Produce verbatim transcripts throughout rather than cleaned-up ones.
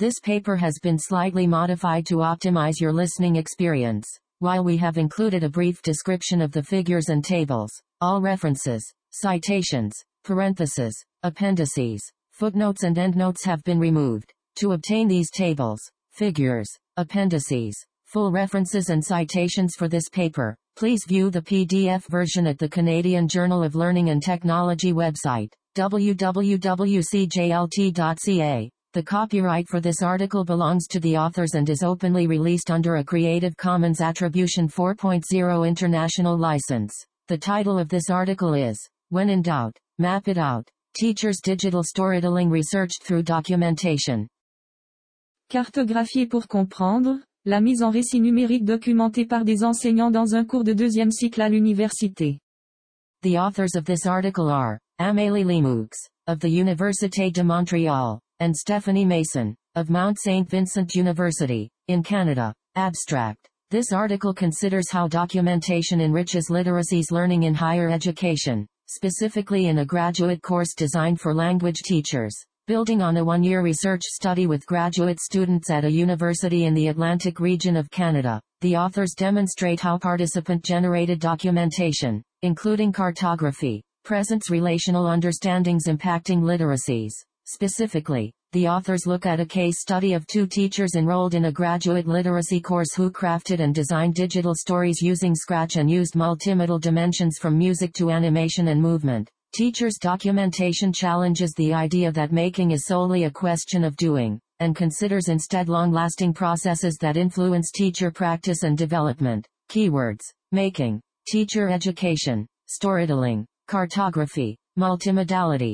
This paper has been slightly modified to optimize your listening experience. While we have included a brief description of the figures and tables, all references, citations, parentheses, appendices, footnotes and endnotes have been removed. To obtain these tables, figures, appendices, full references and citations for this paper, please view the P D F version at the Canadian Journal of Learning and Technology website, w w w dot c j l t dot c a. The copyright for this article belongs to the authors and is openly released under a Creative Commons Attribution four point oh International License. The title of this article is, When in Doubt, Map It Out. Teachers' Digital Storytelling Researched Through Documentation. Cartographier pour comprendre, la mise en récit numérique documentée par des enseignants dans un cours de deuxième cycle à l'université. The authors of this article are, Amélie Limoux, of the Université de Montréal, and Stephanie Mason, of Mount Saint Vincent University, in Canada. Abstract. This article considers how documentation enriches literacies learning in higher education, specifically in a graduate course designed for language teachers. Building on a one-year research study with graduate students at a university in the Atlantic region of Canada, the authors demonstrate how participant-generated documentation, including cartography, presents relational understandings impacting literacies. Specifically, the authors look at a case study of two teachers enrolled in a graduate literacy course who crafted and designed digital stories using Scratch and used multimodal dimensions from music to animation and movement. Teachers' documentation challenges the idea that making is solely a question of doing, and considers instead long-lasting processes that influence teacher practice and development. Keywords: making, teacher education, storytelling, cartography, multimodality.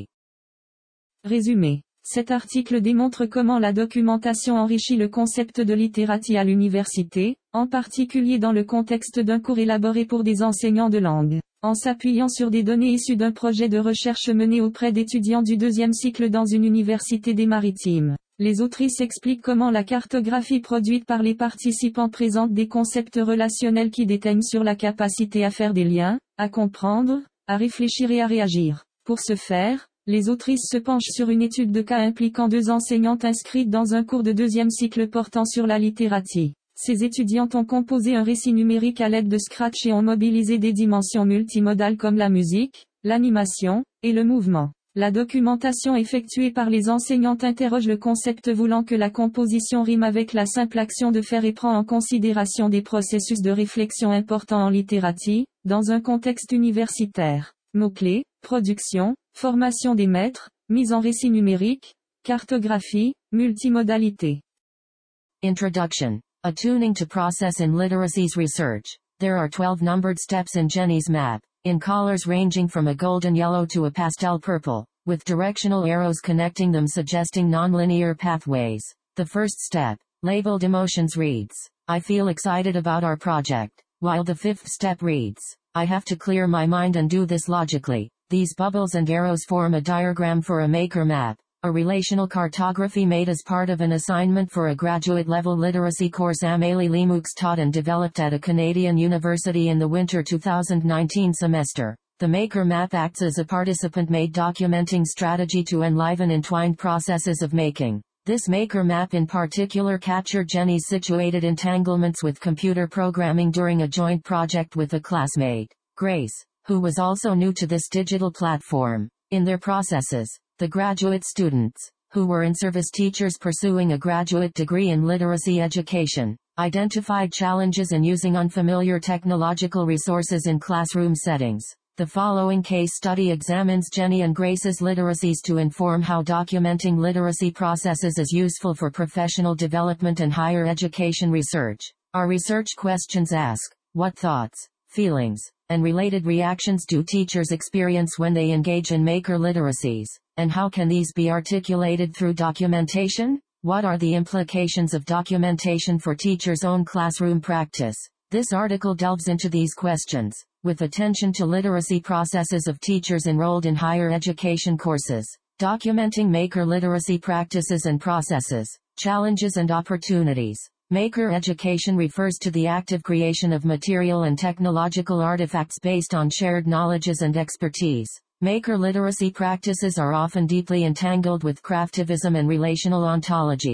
Résumé. Cet article démontre comment la documentation enrichit le concept de littératie à l'université, en particulier dans le contexte d'un cours élaboré pour des enseignants de langue. En s'appuyant sur des données issues d'un projet de recherche mené auprès d'étudiants du deuxième cycle dans une université des Maritimes, les autrices expliquent comment la cartographie produite par les participants présente des concepts relationnels qui déteignent sur la capacité à faire des liens, à comprendre, à réfléchir et à réagir. Pour ce faire, les autrices se penchent sur une étude de cas impliquant deux enseignantes inscrites dans un cours de deuxième cycle portant sur la littératie. Ces étudiantes ont composé un récit numérique à l'aide de Scratch et ont mobilisé des dimensions multimodales comme la musique, l'animation, et le mouvement. La documentation effectuée par les enseignantes interroge le concept voulant que la composition rime avec la simple action de faire et prend en considération des processus de réflexion importants en littératie, dans un contexte universitaire. Mots-clés, production, formation des maîtres, mise en récit numérique, cartographie, multimodalité. Introduction. Attuning to process in literacies research. There are twelve numbered steps in Jenny's map, in colors ranging from a golden yellow to a pastel purple, with directional arrows connecting them suggesting nonlinear pathways. The first step, labeled emotions, reads, I feel excited about our project, while the fifth step reads, I have to clear my mind and do this logically. These bubbles and arrows form a diagram for a maker map, a relational cartography made as part of an assignment for a graduate-level literacy course Amélie Limoux taught and developed at a Canadian university in the winter two thousand nineteen semester. The maker map acts as a participant-made documenting strategy to enliven entwined processes of making. This maker map in particular captured Jenny's situated entanglements with computer programming during a joint project with a classmate, Grace, who was also new to this digital platform. In their processes, the graduate students, who were in-service teachers pursuing a graduate degree in literacy education, identified challenges in using unfamiliar technological resources in classroom settings. The following case study examines Jenny and Grace's literacies to inform how documenting literacy processes is useful for professional development and higher education research. Our research questions ask, what thoughts, feelings, and related reactions do teachers experience when they engage in maker literacies, and how can these be articulated through documentation? What are the implications of documentation for teachers' own classroom practice? This article delves into these questions, with attention to literacy processes of teachers enrolled in higher education courses, documenting maker literacy practices and processes, challenges and opportunities. Maker education refers to the active creation of material and technological artifacts based on shared knowledges and expertise. Maker literacy practices are often deeply entangled with craftivism and relational ontologies.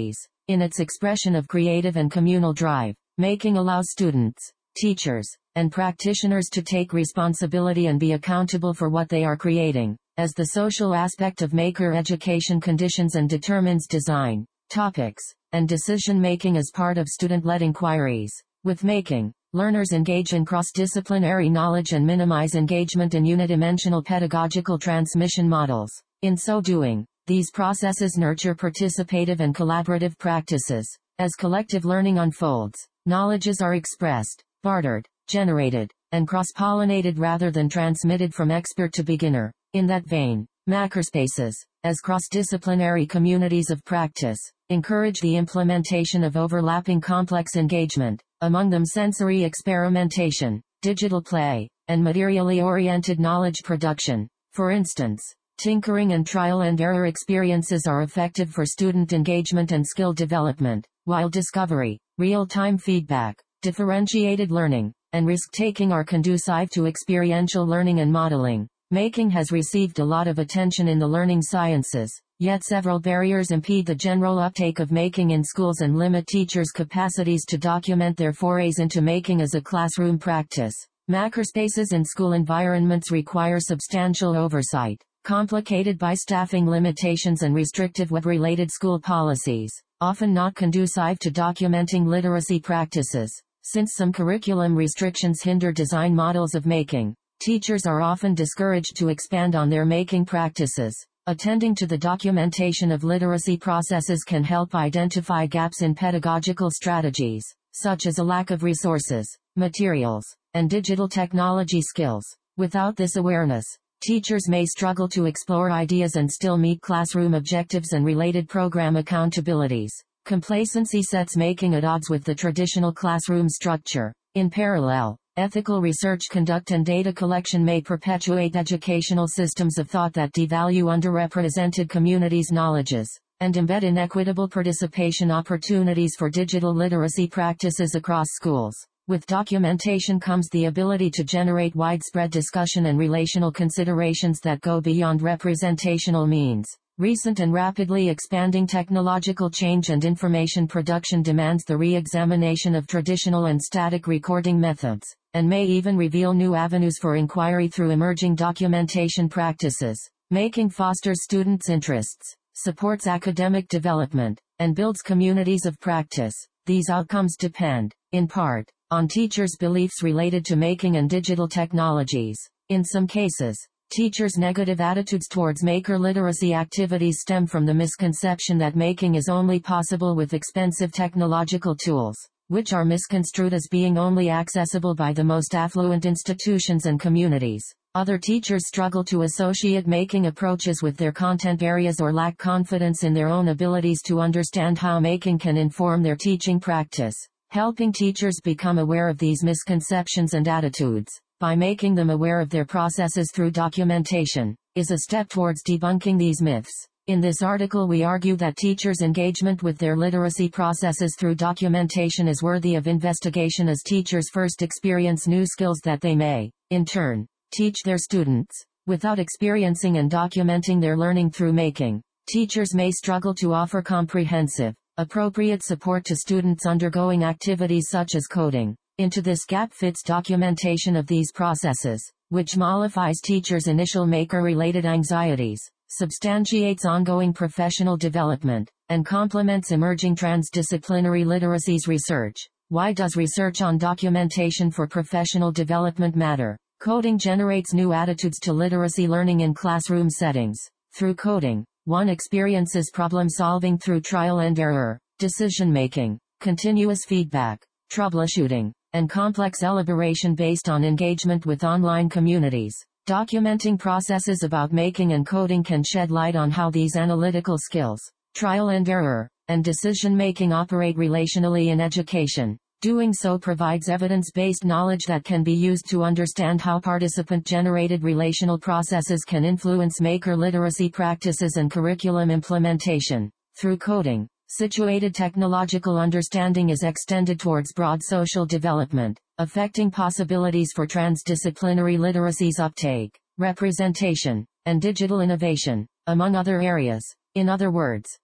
In its expression of creative and communal drive, making allows students, teachers, and practitioners to take responsibility and be accountable for what they are creating, as the social aspect of maker education conditions and determines design, topics, and decision-making as part of student-led inquiries. With making, learners engage in cross-disciplinary knowledge and minimize engagement in unidimensional pedagogical transmission models. In so doing, these processes nurture participative and collaborative practices. As collective learning unfolds, knowledges are expressed, bartered, generated, and cross-pollinated rather than transmitted from expert to beginner. In that vein, makerspaces, as cross-disciplinary communities of practice, encourage the implementation of overlapping complex engagement, among them sensory experimentation, digital play, and materially oriented knowledge production. For instance, tinkering and trial and error experiences are effective for student engagement and skill development, while discovery, real-time feedback, differentiated learning, and risk-taking are conducive to experiential learning and modeling. Making has received a lot of attention in the learning sciences, yet several barriers impede the general uptake of making in schools and limit teachers' capacities to document their forays into making as a classroom practice. Makerspaces in school environments require substantial oversight, complicated by staffing limitations and restrictive web-related school policies, often not conducive to documenting literacy practices. Since some curriculum restrictions hinder design models of making, teachers are often discouraged to expand on their making practices. Attending to the documentation of literacy processes can help identify gaps in pedagogical strategies, such as a lack of resources, materials, and digital technology skills. Without this awareness, teachers may struggle to explore ideas and still meet classroom objectives and related program accountabilities. Complacency sets making at odds with the traditional classroom structure. In parallel, ethical research conduct and data collection may perpetuate educational systems of thought that devalue underrepresented communities' knowledges, and embed inequitable participation opportunities for digital literacy practices across schools. With documentation comes the ability to generate widespread discussion and relational considerations that go beyond representational means. Recent and rapidly expanding technological change and information production demands the re-examination of traditional and static recording methods, and may even reveal new avenues for inquiry through emerging documentation practices. Making fosters students' interests, supports academic development, and builds communities of practice. These outcomes depend, in part, on teachers' beliefs related to making and digital technologies. In some cases, teachers' negative attitudes towards maker literacy activities stem from the misconception that making is only possible with expensive technological tools, which are misconstrued as being only accessible by the most affluent institutions and communities. Other teachers struggle to associate making approaches with their content areas or lack confidence in their own abilities to understand how making can inform their teaching practice. Helping teachers become aware of these misconceptions and attitudes, by making them aware of their processes through documentation, is a step towards debunking these myths. In this article we argue that teachers' engagement with their literacy processes through documentation is worthy of investigation as teachers first experience new skills that they may, in turn, teach their students. Without experiencing and documenting their learning through making, teachers may struggle to offer comprehensive, appropriate support to students undergoing activities such as coding. Into this gap fits documentation of these processes, which mollifies teachers' initial maker-related anxieties, substantiates ongoing professional development, and complements emerging transdisciplinary literacies research. Why does research on documentation for professional development matter? Coding generates new attitudes to literacy learning in classroom settings. Through coding, one experiences problem-solving through trial and error, decision-making, continuous feedback, troubleshooting, and complex elaboration based on engagement with online communities. Documenting processes about making and coding can shed light on how these analytical skills, trial and error, and decision-making operate relationally in education. Doing so provides evidence-based knowledge that can be used to understand how participant-generated relational processes can influence maker literacy practices and curriculum implementation. Through coding, situated technological understanding is extended towards broad social development, affecting possibilities for transdisciplinary literacies uptake, representation, and digital innovation, among other areas. In other words,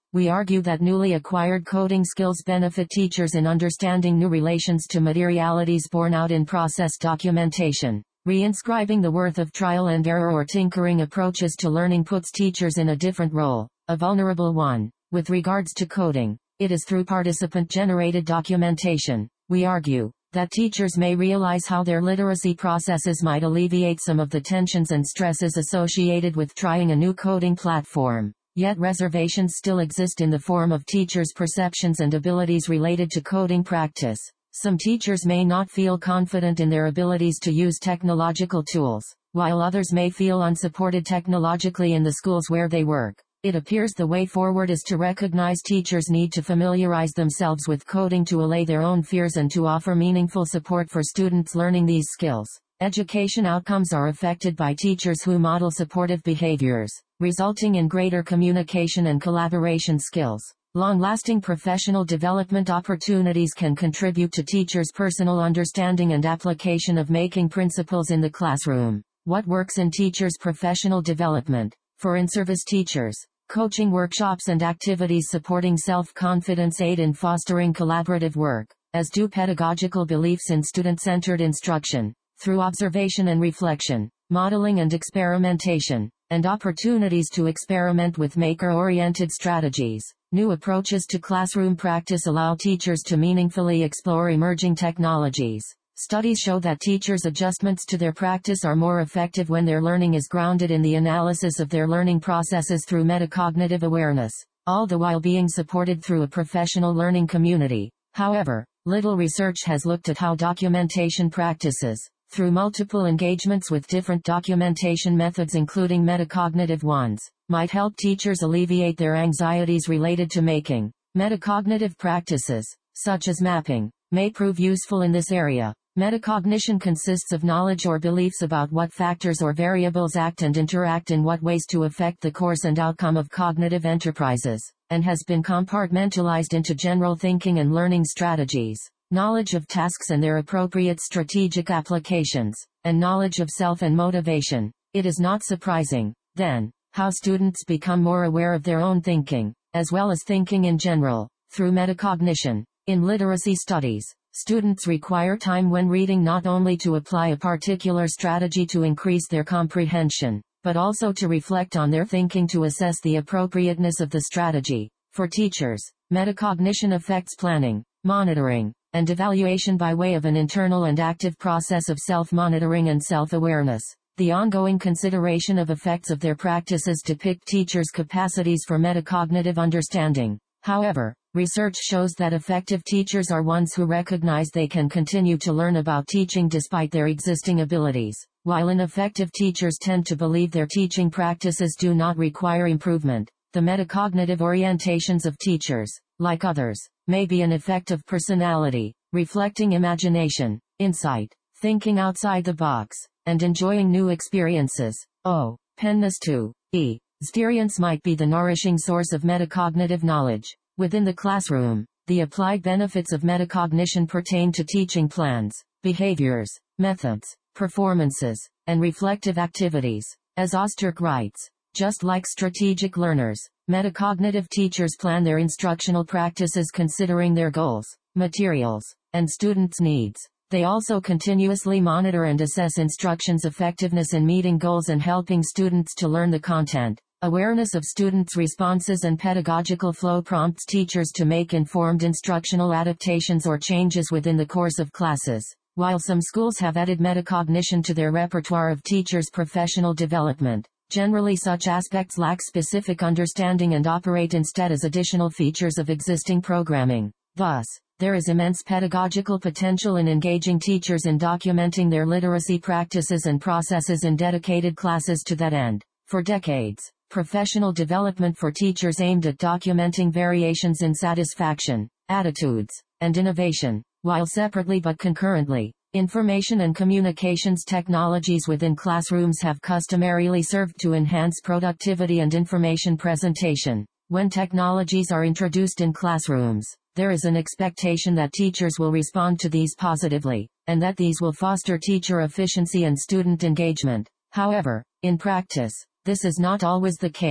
we argue that newly acquired coding skills benefit teachers in understanding new relations to materialities borne out in process documentation. Reinscribing the worth of trial and error or tinkering approaches to learning puts teachers in a different role, a vulnerable one. With regards to coding, it is through participant-generated documentation, we argue, that teachers may realize how their literacy processes might alleviate some of the tensions and stresses associated with trying a new coding platform. Yet reservations still exist in the form of teachers' perceptions and abilities related to coding practice. Some teachers may not feel confident in their abilities to use technological tools, while others may feel unsupported technologically in the schools where they work. It appears the way forward is to recognize teachers' need to familiarize themselves with coding to allay their own fears and to offer meaningful support for students learning these skills. Education outcomes are affected by teachers who model supportive behaviors, resulting in greater communication and collaboration skills. Long-lasting professional development opportunities can contribute to teachers' personal understanding and application of making principles in the classroom. What works in teachers' professional development? For in-service teachers, coaching workshops and activities supporting self-confidence aid in fostering collaborative work, as do pedagogical beliefs in student-centered instruction, through observation and reflection, modeling and experimentation, and opportunities to experiment with maker-oriented strategies. New approaches to classroom practice allow teachers to meaningfully explore emerging technologies. Studies show that teachers' adjustments to their practice are more effective when their learning is grounded in the analysis of their learning processes through metacognitive awareness, all the while being supported through a professional learning community. However, little research has looked at how documentation practices, through multiple engagements with different documentation methods including metacognitive ones, might help teachers alleviate their anxieties related to making. Metacognitive practices, such as mapping, may prove useful in this area. Metacognition consists of knowledge or beliefs about what factors or variables act and interact in what ways to affect the course and outcome of cognitive enterprises, and has been compartmentalized into general thinking and learning strategies, knowledge of tasks and their appropriate strategic applications, and knowledge of self and motivation. It is not surprising, then, how students become more aware of their own thinking, as well as thinking in general, through metacognition. In literacy studies, students require time when reading not only to apply a particular strategy to increase their comprehension, but also to reflect on their thinking to assess the appropriateness of the strategy. For teachers, metacognition affects planning, monitoring, and evaluation by way of an internal and active process of self-monitoring and self-awareness. The ongoing consideration of effects of their practices depict teachers' capacities for metacognitive understanding. However, research shows that effective teachers are ones who recognize they can continue to learn about teaching despite their existing abilities, while ineffective teachers tend to believe their teaching practices do not require improvement. The metacognitive orientations of teachers, like others, may be an effect of personality, reflecting imagination, insight, thinking outside the box, and enjoying new experiences. Openness to E. Experience might be the nourishing source of metacognitive knowledge. Within the classroom, the applied benefits of metacognition pertain to teaching plans, behaviors, methods, performances, and reflective activities. As Osterk writes, just like strategic learners, metacognitive teachers plan their instructional practices considering their goals, materials, and students' needs. They also continuously monitor and assess instruction's effectiveness in meeting goals and helping students to learn the content. Awareness of students' responses and pedagogical flow prompts teachers to make informed instructional adaptations or changes within the course of classes. While some schools have added metacognition to their repertoire of teachers' professional development, generally such aspects lack specific understanding and operate instead as additional features of existing programming. Thus, there is immense pedagogical potential in engaging teachers in documenting their literacy practices and processes in dedicated classes to that end. For decades, professional development for teachers aimed at documenting variations in satisfaction, attitudes, and innovation, while separately but concurrently, information and communications technologies within classrooms have customarily served to enhance productivity and information presentation. When technologies are introduced in classrooms, there is an expectation that teachers will respond to these positively, and that these will foster teacher efficiency and student engagement. However, in practice, this is not always the case.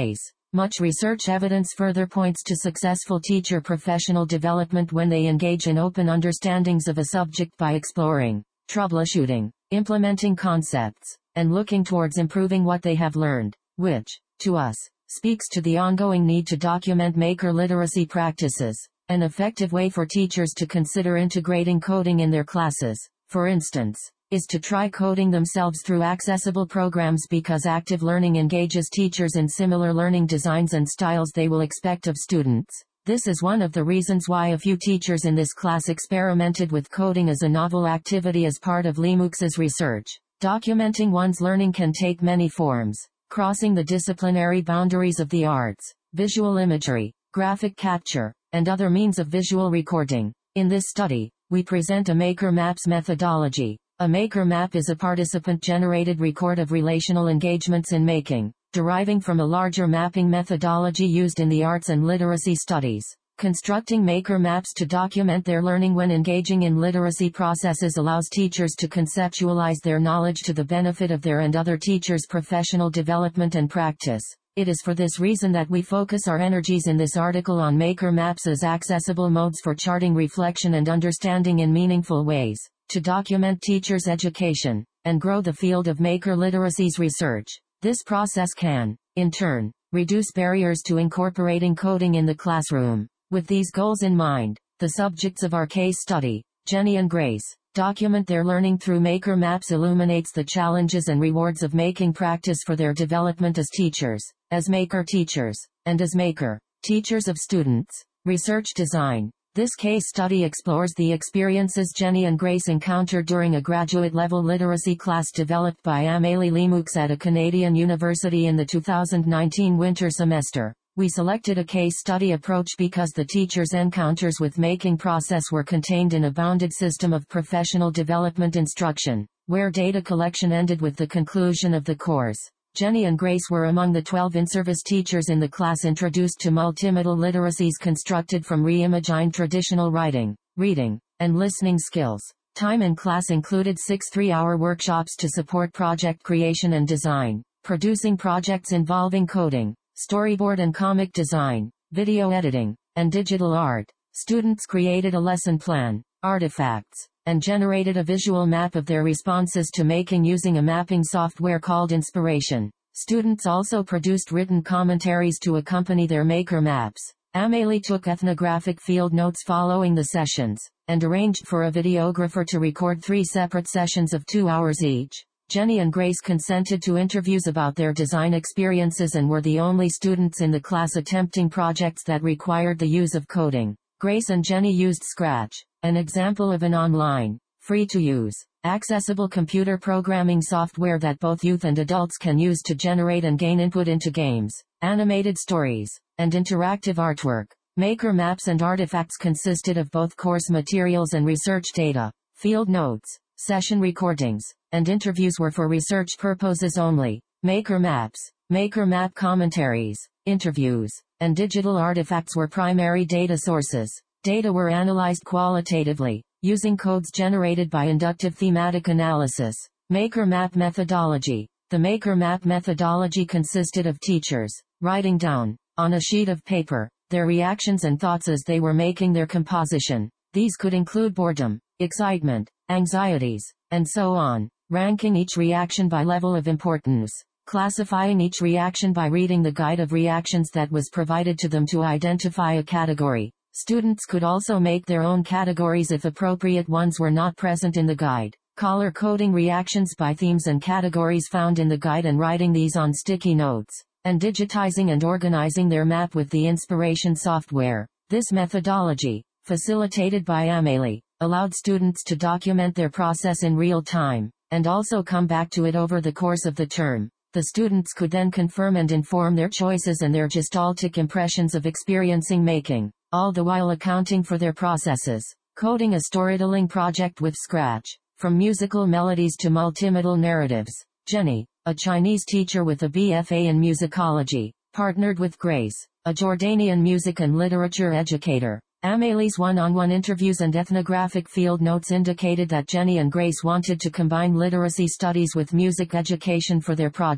Much research evidence further points to successful teacher professional development when they engage in open understandings of a subject by exploring, troubleshooting, implementing concepts, and looking towards improving what they have learned, which, to us, speaks to the ongoing need to document maker literacy practices. An effective way for teachers to consider integrating coding in their classes, for instance, is to try coding themselves through accessible programs, because active learning engages teachers in similar learning designs and styles they will expect of students. This is one of the reasons why a few teachers in this class experimented with coding as a novel activity as part of LiMUX's research. Documenting one's learning can take many forms, crossing the disciplinary boundaries of the arts, visual imagery, graphic capture, and other means of visual recording. In this study, we present a Maker Maps methodology. A Maker Map is a participant-generated record of relational engagements in making, deriving from a larger mapping methodology used in the arts and literacy studies. Constructing Maker Maps to document their learning when engaging in literacy processes allows teachers to conceptualize their knowledge to the benefit of their and other teachers' professional development and practice. It is for this reason that we focus our energies in this article on Maker Maps as accessible modes for charting reflection and understanding in meaningful ways, to document teachers' education, and grow the field of maker literacies research. This process can, in turn, reduce barriers to incorporating coding in the classroom. With these goals in mind, the subjects of our case study, Jenny and Grace, document their learning through Maker Maps illuminates the challenges and rewards of making practice for their development as teachers, as maker teachers, and as maker teachers of students. Research design. This case study explores the experiences Jenny and Grace encountered during a graduate-level literacy class developed by Amélie LiMUX at a Canadian university in the two thousand nineteen winter semester. We selected a case study approach because the teachers' encounters with making process were contained in a bounded system of professional development instruction, where data collection ended with the conclusion of the course. Jenny and Grace were among the twelve in-service teachers in the class introduced to multimodal literacies constructed from reimagined traditional writing, reading, and listening skills. Time in class included six three-hour workshops to support project creation and design, producing projects involving coding, storyboard and comic design, video editing, and digital art. Students created a lesson plan, artifacts, and generated a visual map of their responses to making using a mapping software called Inspiration. Students also produced written commentaries to accompany their Maker Maps. Amélie took ethnographic field notes following the sessions, and arranged for a videographer to record three separate sessions of two hours each. Jenny and Grace consented to interviews about their design experiences and were the only students in the class attempting projects that required the use of coding. Grace and Jenny used Scratch, an example of an online, free-to-use, accessible computer programming software that both youth and adults can use to generate and gain input into games, animated stories, and interactive artwork. Maker Maps and artifacts consisted of both course materials and research data. Field notes, session recordings, and interviews were for research purposes only. Maker Maps, Maker Map commentaries, interviews, and digital artifacts were primary data sources. Data were analyzed qualitatively, using codes generated by inductive thematic analysis. Maker Map methodology. The Maker Map methodology consisted of teachers writing down, on a sheet of paper, their reactions and thoughts as they were making their composition. These could include boredom, excitement, anxieties, and so on, ranking each reaction by level of importance, classifying each reaction by reading the guide of reactions that was provided to them to identify a category. Students could also make their own categories if appropriate ones were not present in the guide. Color coding reactions by themes and categories found in the guide and writing these on sticky notes, and digitizing and organizing their map with the Inspiration software. This methodology, facilitated by Amélie, allowed students to document their process in real time, and also come back to it over the course of the term. The students could then confirm and inform their choices and their gestaltic impressions of experiencing making, all the while accounting for their processes. Coding a storytelling project with Scratch, from musical melodies to multimodal narratives. Jenny, a Chinese teacher with a B F A in musicology, partnered with Grace, a Jordanian music and literature educator. Amélie's one-on-one interviews and ethnographic field notes indicated that Jenny and Grace wanted to combine literacy studies with music education for their project.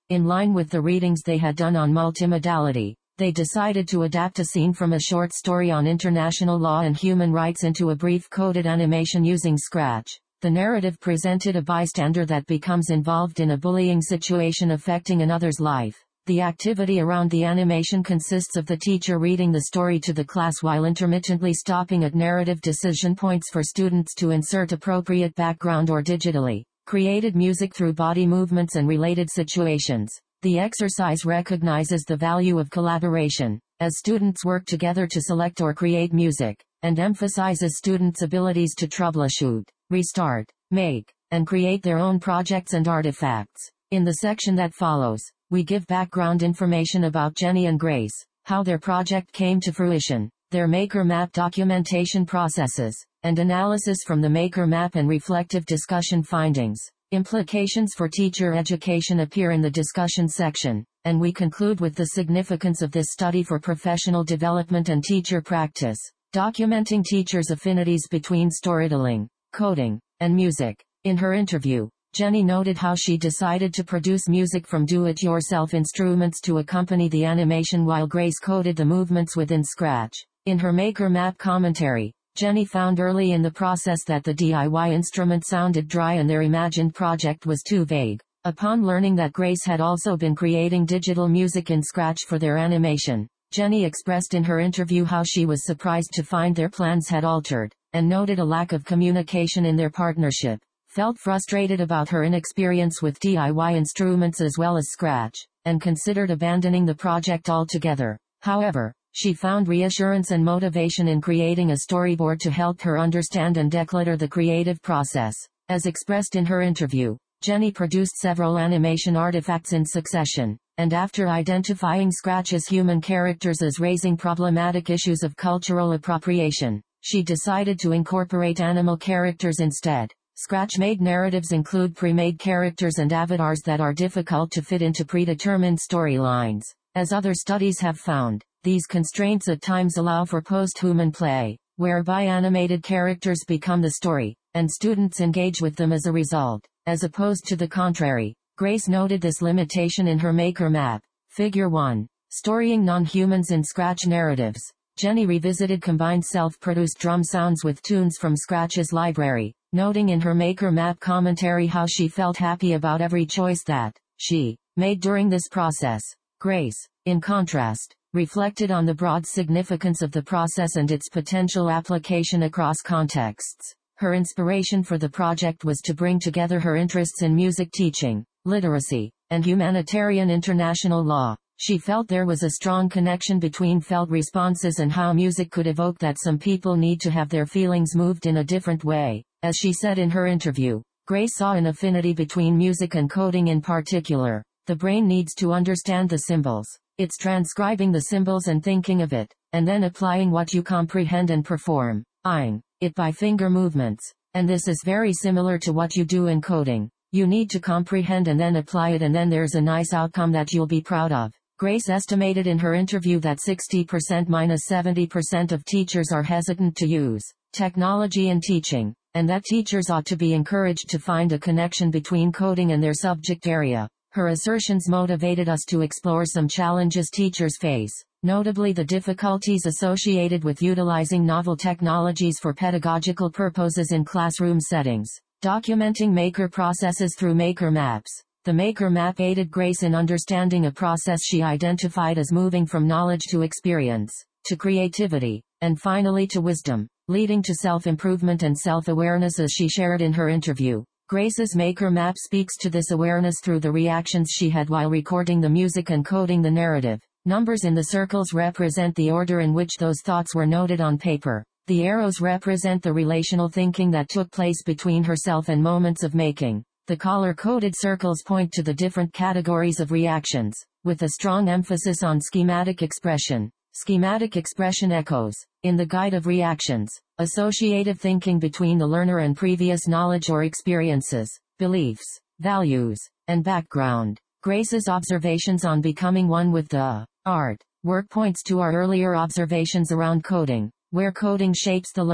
In line with the readings they had done on multimodality, they decided to adapt a scene from a short story on international law and human rights into a brief coded animation using Scratch. The narrative presented a bystander that becomes involved in a bullying situation affecting another's life. The activity around the animation consists of the teacher reading the story to the class while intermittently stopping at narrative decision points for students to insert appropriate background or digitally created music through body movements and related situations. The exercise recognizes the value of collaboration, as students work together to select or create music, and emphasizes students' abilities to troubleshoot, restart, make, and create their own projects and artifacts. In the section that follows, we give background information about Jenny and Grace, how their project came to fruition, their Maker Map documentation processes, and analysis from the Maker Map and reflective discussion findings. Implications for teacher education appear in the discussion section, and we conclude with the significance of this study for professional development and teacher practice, documenting teachers' affinities between storytelling, coding, and music. In her interview, Jenny noted how she decided to produce music from do-it-yourself instruments to accompany the animation while Grace coded the movements within Scratch. In her Maker Map commentary, Jenny found early in the process that the D I Y instrument sounded dry and their imagined project was too vague. Upon learning that Grace had also been creating digital music in Scratch for their animation, Jenny expressed in her interview how she was surprised to find their plans had altered, and noted a lack of communication in their partnership, felt frustrated about her inexperience with D I Y instruments as well as Scratch, and considered abandoning the project altogether. However, she found reassurance and motivation in creating a storyboard to help her understand and declutter the creative process. As expressed in her interview, Jenny produced several animation artifacts in succession, and after identifying Scratch's human characters as raising problematic issues of cultural appropriation, she decided to incorporate animal characters instead. Scratch-made narratives include pre-made characters and avatars that are difficult to fit into predetermined storylines. As other studies have found, these constraints at times allow for post-human play, whereby animated characters become the story, and students engage with them as a result, as opposed to the contrary. Grace noted this limitation in her Maker Map. Figure one. Storying non-humans in Scratch narratives. Jenny revisited combined self-produced drum sounds with tunes from Scratch's library, noting in her Maker Map commentary how she felt happy about every choice that she made during this process. Grace, in contrast, reflected on the broad significance of the process and its potential application across contexts. Her inspiration for the project was to bring together her interests in music teaching, literacy, and humanitarian international law. She felt there was a strong connection between felt responses and how music could evoke that some people need to have their feelings moved in a different way. As she said in her interview, Grace saw an affinity between music and coding in particular. The brain needs to understand the symbols. It's transcribing the symbols and thinking of it, and then applying what you comprehend and perform, ing it by finger movements. And this is very similar to what you do in coding. You need to comprehend and then apply it, and then there's a nice outcome that you'll be proud of. Grace estimated in her interview that sixty percent minus seventy percent of teachers are hesitant to use technology in teaching, and that teachers ought to be encouraged to find a connection between coding and their subject area. Her assertions motivated us to explore some challenges teachers face, notably the difficulties associated with utilizing novel technologies for pedagogical purposes in classroom settings. Documenting Maker processes through Maker Maps. The Maker Map aided Grace in understanding a process she identified as moving from knowledge to experience, to creativity, and finally to wisdom, leading to self-improvement and self-awareness, as she shared in her interview. Grace's Maker Map speaks to this awareness through the reactions she had while recording the music and coding the narrative. Numbers in the circles represent the order in which those thoughts were noted on paper. The arrows represent the relational thinking that took place between herself and moments of making. The color-coded circles point to the different categories of reactions, with a strong emphasis on schematic expression. Schematic expression echoes, in the guide of reactions, associative thinking between the learner and previous knowledge or experiences, beliefs, values, and background. Grace's observations on becoming one with the art work points to our earlier observations around coding, where coding shapes the learner.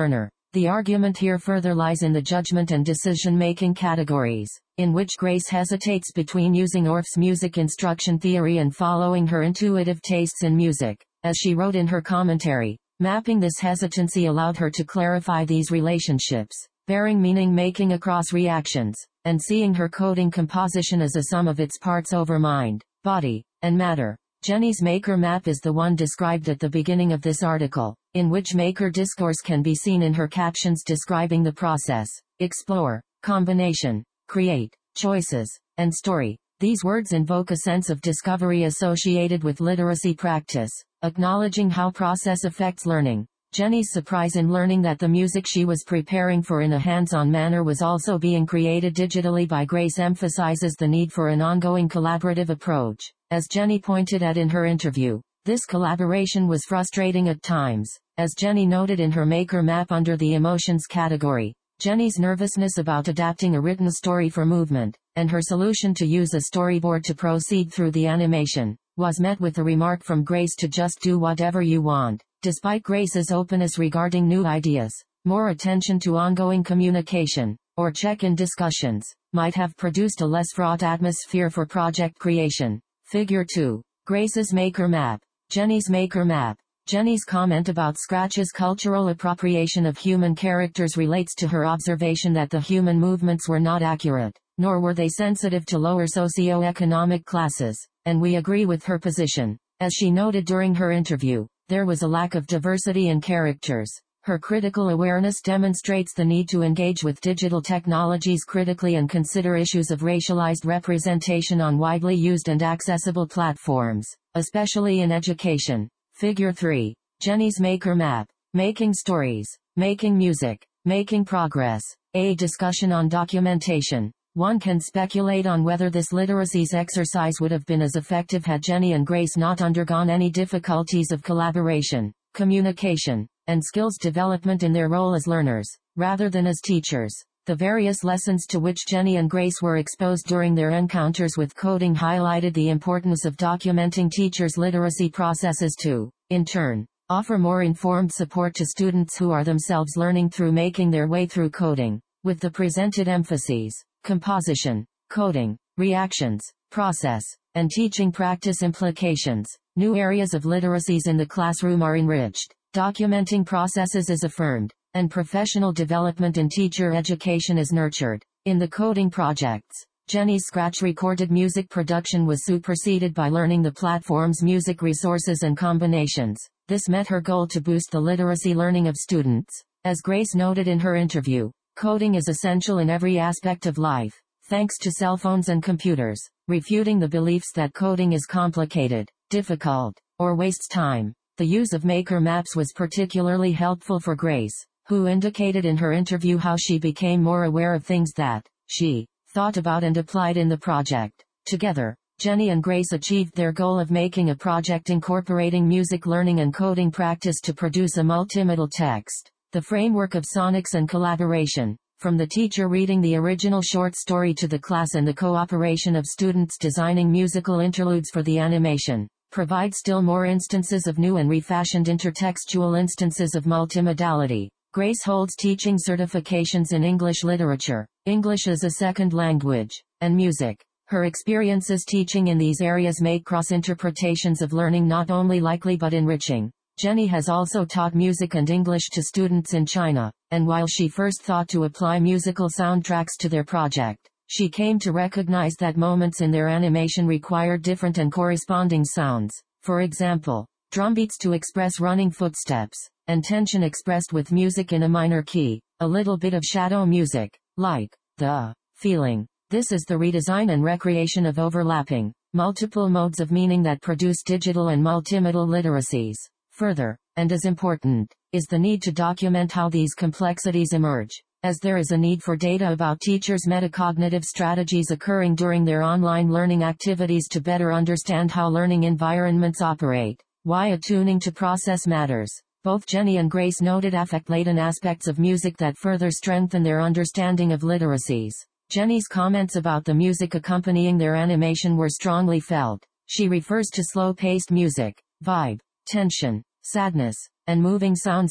The argument here further lies in the judgment and decision-making categories, in which Grace hesitates between using Orff's music instruction theory and following her intuitive tastes in music. As she wrote in her commentary, mapping this hesitancy allowed her to clarify these relationships, bearing meaning making across reactions, and seeing her coding composition as a sum of its parts over mind, body, and matter. Jenny's maker map is the one described at the beginning of this article, in which maker discourse can be seen in her captions describing the process: explore, combination, create, choices, and story. These words invoke a sense of discovery associated with literacy practice, acknowledging how process affects learning. Jenny's surprise in learning that the music she was preparing for in a hands-on manner was also being created digitally by Grace emphasizes the need for an ongoing collaborative approach. As Jenny pointed out in her interview, this collaboration was frustrating at times. As Jenny noted in her maker map under the emotions category, Jenny's nervousness about adapting a written story for movement, and her solution to use a storyboard to proceed through the animation, was met with the remark from Grace to just do whatever you want. Despite Grace's openness regarding new ideas, more attention to ongoing communication, or check-in discussions, might have produced a less fraught atmosphere for project creation. Figure two. Grace's maker map. Jenny's maker map. Jenny's comment about Scratch's cultural appropriation of human characters relates to her observation that the human movements were not accurate, nor were they sensitive to lower socioeconomic classes, and we agree with her position. As she noted during her interview, there was a lack of diversity in characters. Her critical awareness demonstrates the need to engage with digital technologies critically and consider issues of racialized representation on widely used and accessible platforms, especially in education. Figure three. Jenny's maker map. Making stories, making music, making progress. A discussion on documentation. One can speculate on whether this literacies exercise would have been as effective had Jenny and Grace not undergone any difficulties of collaboration, communication, and skills development in their role as learners, rather than as teachers. The various lessons to which Jenny and Grace were exposed during their encounters with coding highlighted the importance of documenting teachers' literacy processes to, in turn, offer more informed support to students who are themselves learning through making their way through coding, with the presented emphases: composition, coding, reactions, process, and teaching practice implications. New areas of literacies in the classroom are enriched, documenting processes is affirmed, and professional development in teacher education is nurtured. In the coding projects, Jenny's Scratch-recorded music production was superseded by learning the platform's music resources and combinations. This met her goal to boost the literacy learning of students. As Grace noted in her interview, coding is essential in every aspect of life, thanks to cell phones and computers, refuting the beliefs that coding is complicated, difficult, or wastes time. The use of maker maps was particularly helpful for Grace, who indicated in her interview how she became more aware of things that she thought about and applied in the project. Together, Jenny and Grace achieved their goal of making a project incorporating music learning and coding practice to produce a multimodal text. The framework of sonics and collaboration, from the teacher reading the original short story to the class and the cooperation of students designing musical interludes for the animation, provide still more instances of new and refashioned intertextual instances of multimodality. Grace holds teaching certifications in English literature, English as a second language, and music. Her experiences teaching in these areas make cross-interpretations of learning not only likely but enriching. Jenny has also taught music and English to students in China, and while she first thought to apply musical soundtracks to their project, she came to recognize that moments in their animation required different and corresponding sounds. For example, drumbeats to express running footsteps, and tension expressed with music in a minor key, a little bit of shadow music, like the feeling. This is the redesign and recreation of overlapping, multiple modes of meaning that produce digital and multimodal literacies. Further, and as important, is the need to document how these complexities emerge, as there is a need for data about teachers' metacognitive strategies occurring during their online learning activities to better understand how learning environments operate. Why attuning to process matters. Both Jenny and Grace noted affect-laden aspects of music that further strengthen their understanding of literacies. Jenny's comments about the music accompanying their animation were strongly felt. She refers to slow-paced music, vibe, tension, sadness, and moving sounds as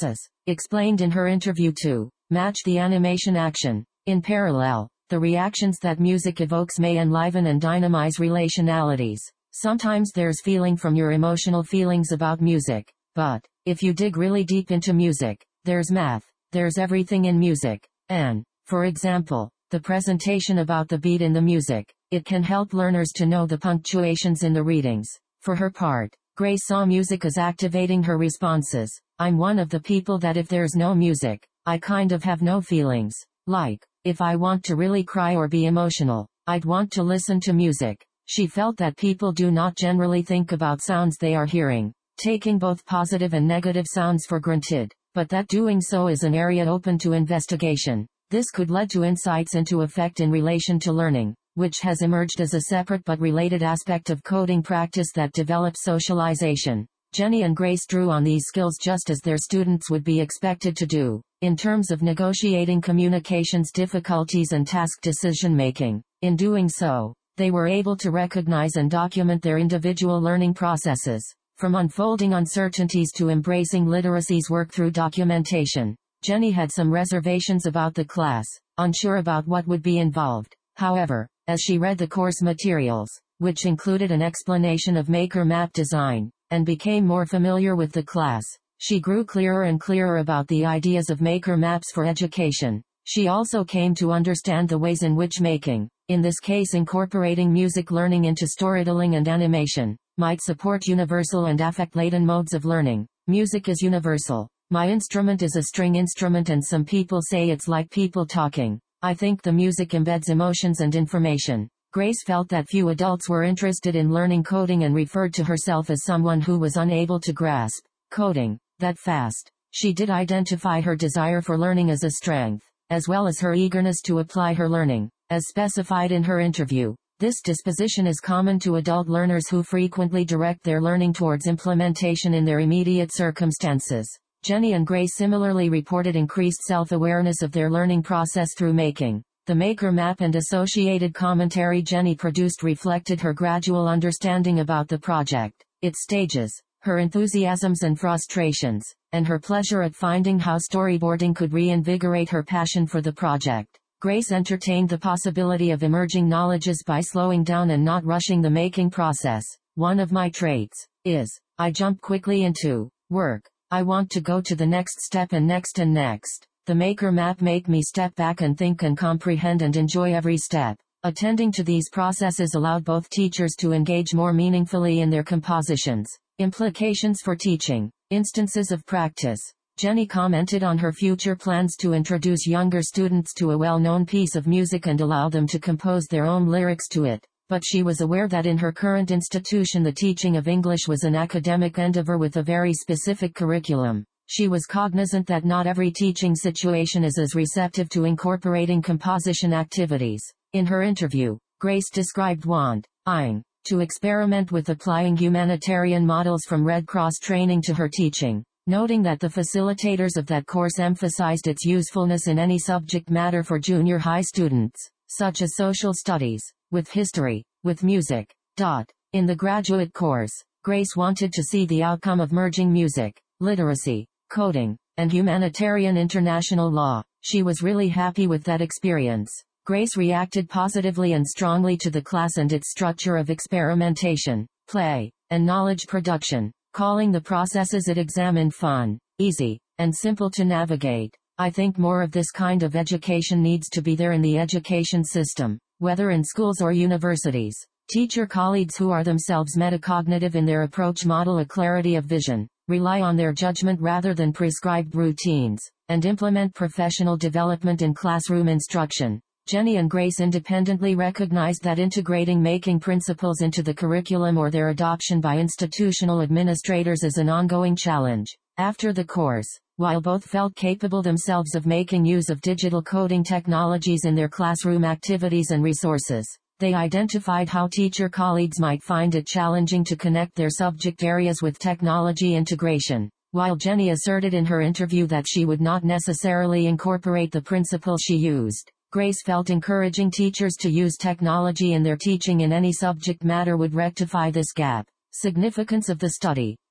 explained in her interview to Match the Animation Action. In parallel, the reactions that music evokes may enliven and dynamize relationalities. Sometimes there's feeling from your emotional feelings about music. But, if you dig really deep into music, there's math, there's everything in music. And, for example, the presentation about the beat in the music, it can help learners to know the punctuations in the readings. For her part, Grace saw music as activating her responses. I'm one of the people that if there's no music, I kind of have no feelings. Like, if I want to really cry or be emotional, I'd want to listen to music. She felt that people do not generally think about sounds they are hearing, taking both positive and negative sounds for granted, but that doing so is an area open to investigation. This could lead to insights into effect in relation to learning, which has emerged as a separate but related aspect of coding practice that develops socialization. Jenny and Grace drew on these skills just as their students would be expected to do, in terms of negotiating communications difficulties and task decision-making. In doing so, they were able to recognize and document their individual learning processes. From unfolding uncertainties to embracing literacy's work through documentation, Jenny had some reservations about the class, unsure about what would be involved. However, as she read the course materials, which included an explanation of Maker map design, and became more familiar with the class, she grew clearer and clearer about the ideas of Maker maps for education. She also came to understand the ways in which making, in this case incorporating music learning into storytelling and animation, might support universal and affect-laden modes of learning. Music is universal. My instrument is a string instrument and some people say it's like people talking. I think the music embeds emotions and information. Grace felt that few adults were interested in learning coding and referred to herself as someone who was unable to grasp coding that fast. She did identify her desire for learning as a strength, as well as her eagerness to apply her learning, as specified in her interview. This disposition is common to adult learners who frequently direct their learning towards implementation in their immediate circumstances. Jenny and Grace similarly reported increased self-awareness of their learning process through making. The Maker map and associated commentary Jenny produced reflected her gradual understanding about the project, its stages, her enthusiasms and frustrations, and her pleasure at finding how storyboarding could reinvigorate her passion for the project. Grace entertained the possibility of emerging knowledges by slowing down and not rushing the making process. One of my traits is, I jump quickly into work. I want to go to the next step and next and next. The Maker map make me step back and think and comprehend and enjoy every step. Attending to these processes allowed both teachers to engage more meaningfully in their compositions. Implications for teaching. Instances of practice. Jenny commented on her future plans to introduce younger students to a well-known piece of music and allow them to compose their own lyrics to it. But she was aware that in her current institution the teaching of English was an academic endeavor with a very specific curriculum. She was cognizant that not every teaching situation is as receptive to incorporating composition activities. In her interview, Grace described wanting to experiment with applying humanitarian models from Red Cross training to her teaching, noting that the facilitators of that course emphasized its usefulness in any subject matter for junior high students, such as social studies, with history, with music. In the graduate course, Grace wanted to see the outcome of merging music, literacy, coding, and humanitarian international law. She was really happy with that experience. Grace reacted positively and strongly to the class and its structure of experimentation, play, and knowledge production, calling the processes it examined fun, easy, and simple to navigate. I think more of this kind of education needs to be there in the education system, whether in schools or universities. Teacher colleagues who are themselves metacognitive in their approach model a clarity of vision, rely on their judgment rather than prescribed routines, and implement professional development in classroom instruction. Jenny and Grace independently recognized that integrating making principles into the curriculum or their adoption by institutional administrators is an ongoing challenge. After the course, while both felt capable themselves of making use of digital coding technologies in their classroom activities and resources, they identified how teacher colleagues might find it challenging to connect their subject areas with technology integration. While Jenny asserted in her interview that she would not necessarily incorporate the principles she used, Grace felt encouraging teachers to use technology in their teaching in any subject matter would rectify this gap. Significance of the study.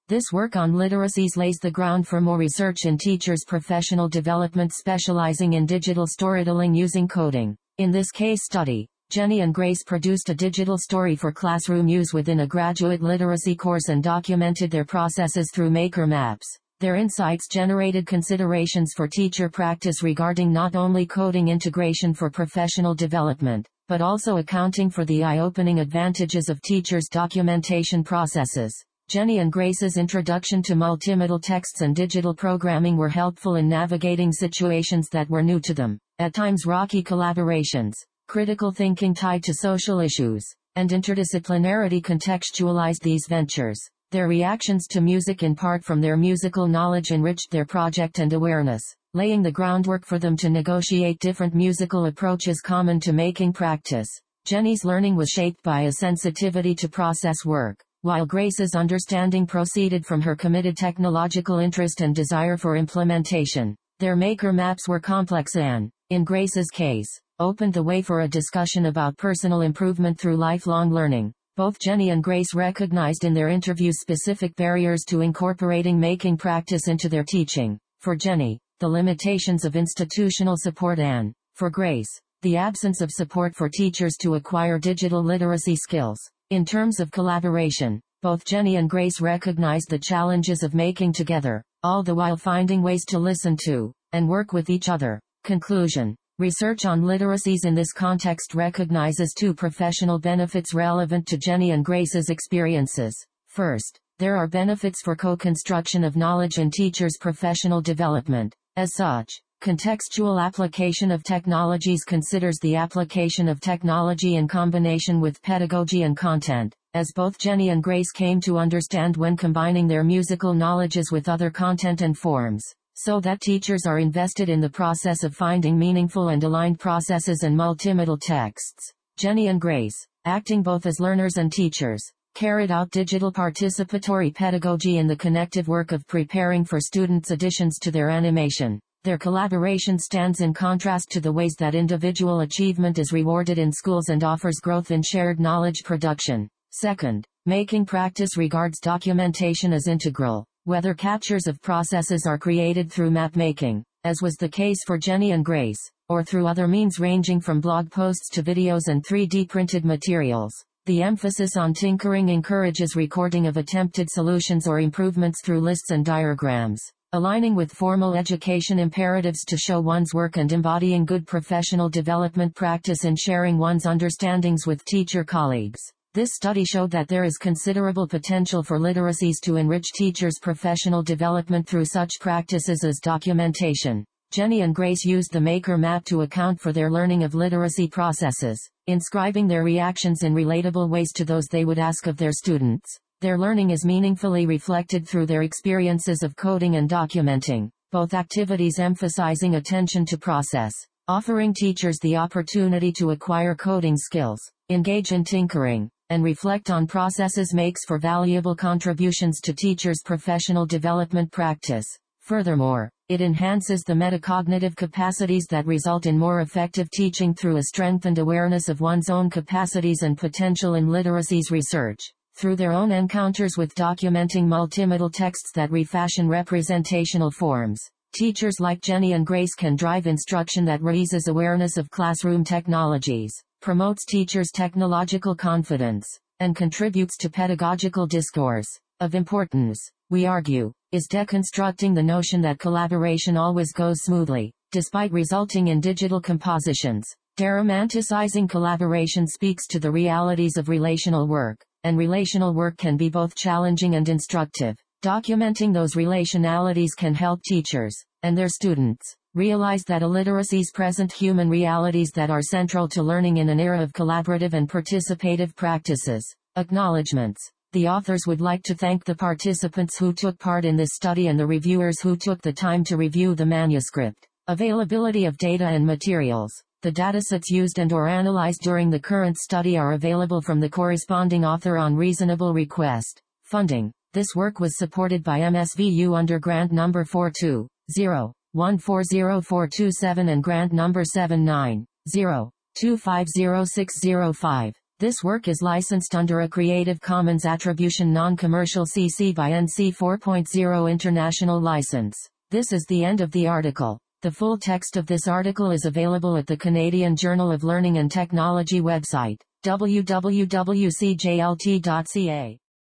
This work on literacies lays the ground for more research in teachers' professional development specializing in digital storytelling using coding. In this case study, Jenny and Grace produced a digital story for classroom use within a graduate literacy course and documented their processes through Maker Maps. Their insights generated considerations for teacher practice regarding not only coding integration for professional development, but also accounting for the eye-opening advantages of teachers' documentation processes. Jenny and Grace's introduction to multimodal texts and digital programming were helpful in navigating situations that were new to them, at times rocky collaborations, critical thinking tied to social issues, and interdisciplinarity contextualized these ventures. Their reactions to music in part from their musical knowledge enriched their project and awareness, laying the groundwork for them to negotiate different musical approaches common to making practice. Jenny's learning was shaped by a sensitivity to process work, while Grace's understanding proceeded from her committed technological interest and desire for implementation. Their Maker Maps were complex and, in Grace's case, opened the way for a discussion about personal improvement through lifelong learning. Both Jenny and Grace recognized in their interviews specific barriers to incorporating making practice into their teaching. For Jenny, the limitations of institutional support and, for Grace, the absence of support for teachers to acquire digital literacy skills. In terms of collaboration, both Jenny and Grace recognized the challenges of making together, all the while finding ways to listen to, and work with each other. Conclusion. Research on literacies in this context recognizes two professional benefits relevant to Jenny and Grace's experiences. First, there are benefits for co-construction of knowledge in teachers' professional development. As such, contextual application of technologies considers the application of technology in combination with pedagogy and content, as both Jenny and Grace came to understand when combining their musical knowledges with other content and forms, so that teachers are invested in the process of finding meaningful and aligned processes and multimodal texts. Jenny and Grace, acting both as learners and teachers, carried out digital participatory pedagogy in the connective work of preparing for students' additions to their animation. Their collaboration stands in contrast to the ways that individual achievement is rewarded in schools and offers growth in shared knowledge production. Second, making practice regards documentation as integral, whether captures of processes are created through map making, as was the case for Jenny and Grace, or through other means ranging from blog posts to videos and three D printed materials. The emphasis on tinkering encourages recording of attempted solutions or improvements through lists and diagrams, aligning with formal education imperatives to show one's work and embodying good professional development practice in sharing one's understandings with teacher colleagues. This study showed that there is considerable potential for literacies to enrich teachers' professional development through such practices as documentation. Jenny and Grace used the Maker Map to account for their learning of literacy processes, inscribing their reactions in relatable ways to those they would ask of their students. Their learning is meaningfully reflected through their experiences of coding and documenting, both activities emphasizing attention to process, offering teachers the opportunity to acquire coding skills, engage in tinkering, and reflect on processes makes for valuable contributions to teachers' professional development practice. Furthermore, it enhances the metacognitive capacities that result in more effective teaching through a strengthened awareness of one's own capacities and potential in literacies research. Through their own encounters with documenting multimodal texts that refashion representational forms, teachers like Jenny and Grace can drive instruction that raises awareness of classroom technologies, promotes teachers' technological confidence, and contributes to pedagogical discourse. Of importance, we argue, is deconstructing the notion that collaboration always goes smoothly, despite resulting in digital compositions. Deromanticizing collaboration speaks to the realities of relational work, and relational work can be both challenging and instructive. Documenting those relationalities can help teachers, and their students, realize that illiteracies present human realities that are central to learning in an era of collaborative and participative practices. Acknowledgements. The authors would like to thank the participants who took part in this study and the reviewers who took the time to review the manuscript. Availability of data and materials. The datasets used and or analyzed during the current study are available from the corresponding author on reasonable request. Funding. This work was supported by M S V U under grant number four two zero one four zero four two seven and grant number seven nine zero two five zero six zero five. This work is licensed under a Creative Commons Attribution Non-Commercial C C by N C four point oh International License. This is the end of the article. The full text of this article is available at the Canadian Journal of Learning and Technology website, w w w dot c j l t dot c a.